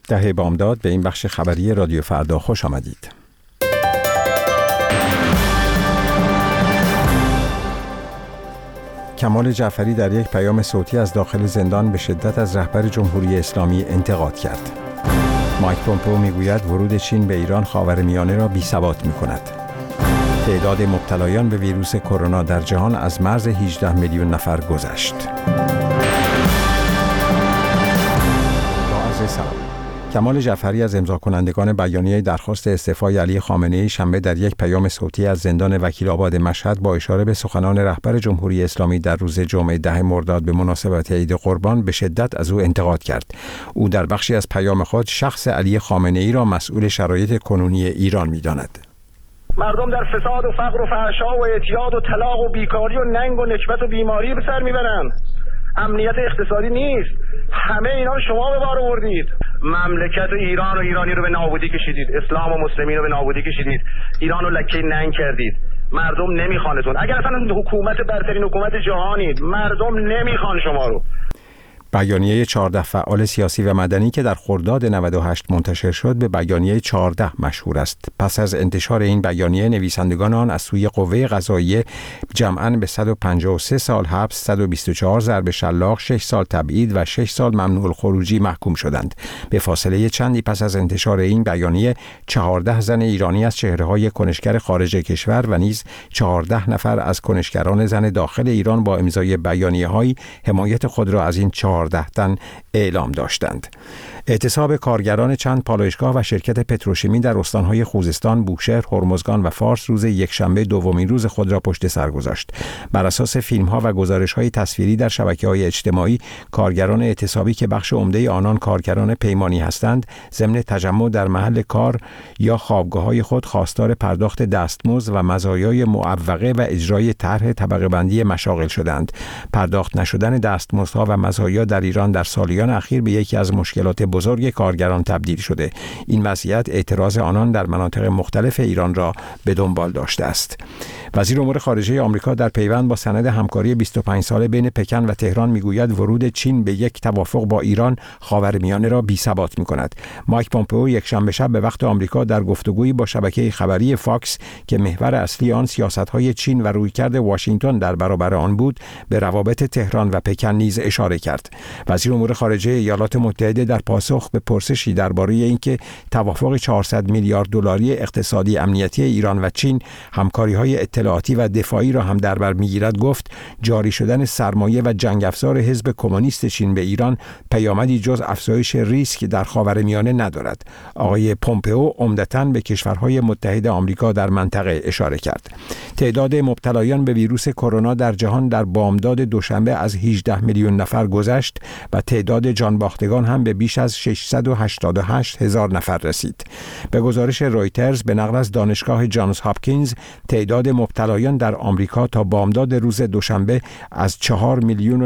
10 بامداد به این بخش خبری رادیو فردا خوش آمدید. کمال جعفری در یک پیام صوتی از داخل زندان به شدت از رهبر جمهوری اسلامی انتقاد کرد. مایک پومپئو میگوید ورود چین به ایران خاورمیانه را بی‌ثبات می‌کند. تعداد مبتلایان به ویروس کرونا در جهان از مرز 18 میلیون نفر گذشت. کمال جعفری از امضا کنندگان بیانیه درخواست استعفای علی خامنه‌ای شنبه در یک پیام صوتی از زندان وکیل‌آباد مشهد با اشاره به سخنان رهبر جمهوری اسلامی در روز جمعه 10 مرداد به مناسبت عید قربان به شدت از او انتقاد کرد. او در بخشی از پیام خود شخص علی خامنه‌ای را مسئول شرایط کنونی ایران می‌داند. مردم در فساد و فقر و فحشا و اعتیاد و طلاق و بیکاری و ننگ و نکبت و بیماری به سر میبرن. امنیت اقتصادی نیست. همه اینا رو شما به بار آوردید. مملکت ایران و ایرانی رو به نابودی کشیدید. اسلام و مسلمین رو به نابودی کشیدید. ایران رو لکه ننگ کردید. مردم نمیخوانتون. اگر اصلا حکومت برترین حکومت جهانید، مردم نمیخوان شما رو. بیانیه 14 فعال سیاسی و مدنی که در خرداد 98 منتشر شد به بیانیه 14 مشهور است. پس از انتشار این بیانیه نویسندگان آن از سوی قوه قضاییه جمعاً به 153 سال حبس، 124 ضرب شلاق، 6 سال تبعید و 6 سال ممنوع الخروجی محکوم شدند. به فاصله چندی پس از انتشار این بیانیه 14 زن ایرانی از چهره‌های کنشگر خارج کشور و نیز 14 نفر از کنشگران زن داخل ایران با امضای بیانیه‌های حمایت خود را از این 14 تن اعلام داشتند. اعتصاب کارگران چند پالایشگاه و شرکت پتروشیمی در استانهای خوزستان، بوشهر، هرمزگان و فارس روز یکشنبه دومین روز خود را پشت سر گذاشت. بر اساس فیلم‌ها و گزارش‌های تصویری در شبکه‌های اجتماعی، کارگران اعتصابی که بخش عمده آنان کارگران پیمانی هستند، ضمن تجمع در محل کار یا خوابگاه‌های خود خواستار پرداخت دستمزد و مزایای معوقه و اجرای طرح طبقه بندی مشاغل شدند. پرداخت نشدن دستمزدها و مزایا در ایران در سالیان اخیر به یکی از مشکلات بزرگ کارگران تبدیل شده. این وضعیت اعتراض آنان در مناطق مختلف ایران را به دنبال داشته است. وزیر امور خارجه آمریکا در پیوند با سند همکاری 25 ساله بین پکن و تهران میگوید ورود چین به یک توافق با ایران خاورمیانه را بی‌ثبات می‌کند. مایک پومپئو یکشنبه شب به وقت آمریکا در گفتگویی با شبکه خبری فاکس که محور اصلی آن سیاست‌های چین و رویکرد واشنگتن در برابر آن بود، به روابط تهران و پکن نیز اشاره کرد. وزیر امور خارجه ایالات متحده در پاسخ به پرسشی درباره اینکه توافق 400 میلیارد دلاری اقتصادی امنیتی ایران و چین همکاری‌های اطلاعاتی و دفاعی را هم در بر می‌گیرد گفت جاری شدن سرمایه و جنگ افزار حزب کمونیست چین به ایران پیامدی جز افزایش ریسک در خاورمیانه ندارد. آقای پومپئو عمدتاً به کشورهای متحد آمریکا در منطقه اشاره کرد. تعداد مبتلایان به ویروس کرونا در جهان در بامداد دوشنبه از 18 میلیون نفر گذشت و تعداد جانباختگان هم به بیش از 688 هزار نفر رسید. به گزارش رویترز به نقل از دانشگاه جانز هاپکینز، تعداد مبتلایان در آمریکا تا بامداد روز دوشنبه از 4 میلیون و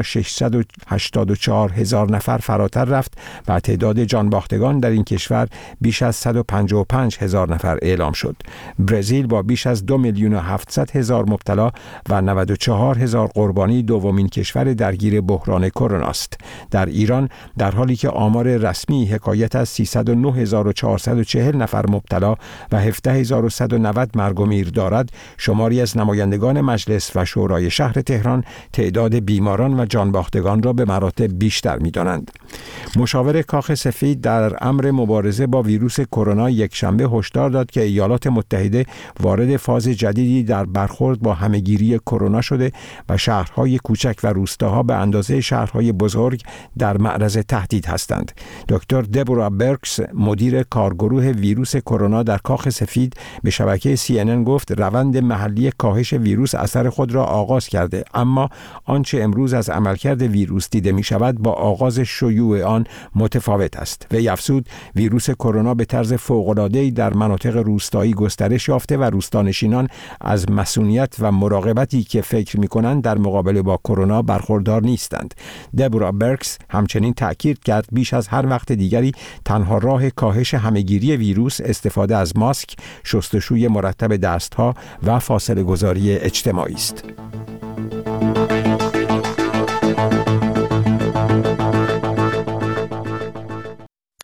684 هزار نفر فراتر رفت و تعداد جانباختگان در این کشور بیش از 155 هزار نفر اعلام شد. برزیل با بیش از 2 میلیون و 700 هزار مبتلا و 94 هزار قربانی دومین کشور درگیر بحران کرونا است. در ایران در حالی که آمار رسمی حکایت از 309,440 نفر مبتلا و 17,190 مرگ و میر دارد، شماری از نمایندگان مجلس و شورای شهر تهران تعداد بیماران و جانباختگان را به مراتب بیشتر می‌دانند. مشاور کاخ سفید در امر مبارزه با ویروس کرونا یکشنبه هشدار داد که ایالات متحده وارد فاز جدیدی در برخورد با همهگیری کرونا شده و شهرهای کوچک و روستاها به اندازه شهرهای بزرگ در معرض تهدید هستند. دکتر دبورا برکس، مدیر کارگروه ویروس کرونا در کاخ سفید، به شبکه CNN گفت روند محلی کاهش ویروس اثر خود را آغاز کرده، اما آنچه امروز از عملکرد ویروس دیده می شود با آغاز شیوع آن متفاوت است. وی افزود ویروس کرونا به طرز فوق‌العاده‌ای در مناطق روستایی گسترش یافته و روستانشینان از مسئولیت و مراقبتی که فکر می‌کنند در مقابله با کرونا برخوردار نیستند. دبورا برکس همچنین تأکید کرد بیش از هر وقت دیگری تنها راه کاهش همهگیری ویروس استفاده از ماسک، شستشوی مرتب دستها و فاصله گذاری اجتماعی است.